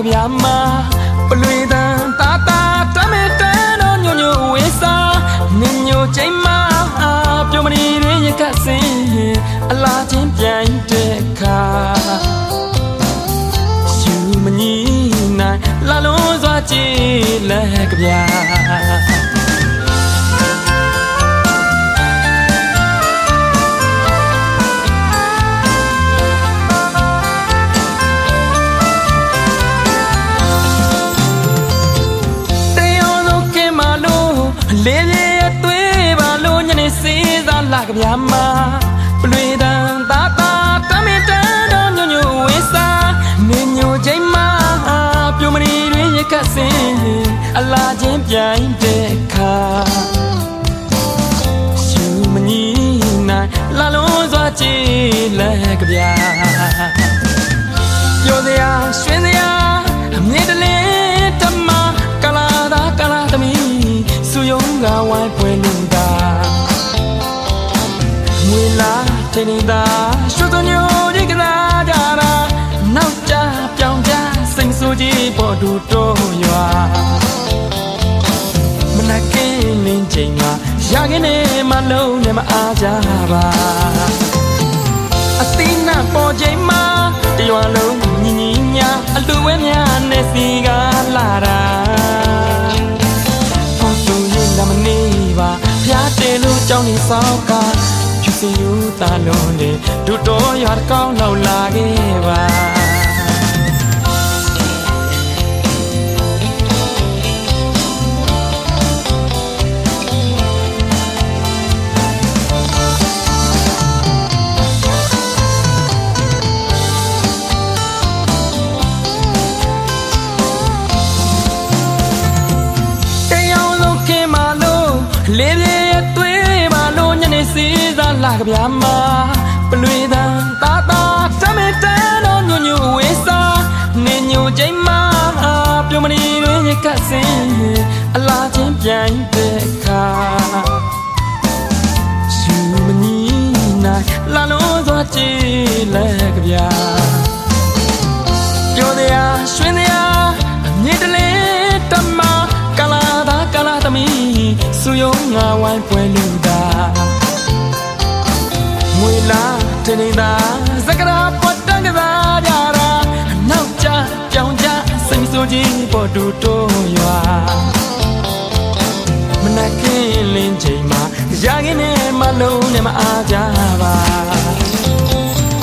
ကဗျာမှာပလွေတန်တာတာတမဲတန်တော့ညိုညိုဝေးစားနင်းညိုချိန်မှာပြုံးမနေရရကစင်အလားချင်းပြန်တဲ့ခါယူမညီနိုင်လာလုံးစွာကြည်လက်ကဗျာလေးလေးသွေးပါလို့ညနေစေးစားလာကဗျာမှာပလွေတန်တာတာတမင်တန်တော့ညိုညိုဝေးစားနေညိုချိန်မှာပြုံးမနေရရကစင်အလားချင်းပြန်တဲ့ခါယူမညီနိုင်လာလုံးစွာကြည်လက်ကဗျာပြောစရာရွှင်စရာအမြင့်တလင်းတမကလာသာကလာသမီးစုယုံကဝိုင်းပွဲလို့တာငွေလာထင်းနေတာရွှေသွညိုကြီးကစားကြတာနောက်ကြပြောင်းကြစိတ်ဆိုးကြီးပေါ်တူတော့ရွာမနက်ကင်းလင်းချိန်မှာရခင်းနေမှလုံးနဲ့မအားကြပါအသိနာပေါ်ချိန်မှာတရွာလုံးညီညီညာအလူဝဲများနဲ့စီကလာတာမနေပါဖျားတယ်လို့ကြောင်းနေစောက်ကဖြူစင်ယူသားလုံးလေဒုတော်ရွာကောင်းလောက်လာခဲ့ပါလေးလေးသွေးပါလို့ညနေစေးစားလာကဗျာမှာပလွေတန်တာတာတမဲတန်တော့ညိုညိုဝေးစားနေညိုချိန်မှာပြုံးမနေရရကစင်အလားချင်းပြန်တဲ့ခါယူမညီနိုင်လာလို့စွာကြည်လက်ကဗျာပြောတရားရွှင်တရားအမြင့်တလေးတမကလာသာကလာသမီးစုယုံငါဝိုင်းပွဲလို့တာငွေလာထင်းနေတာစကရာပတ်တန်ကစားကြတာနောက်ကြပြောင်းကြစိတ်ဆိုးကြီးပေါ်တူတော့ရွာမနက်ကင်းလင်းချိန်မှာရခင်းနဲ့မလုံးနဲ့မအားကြပါ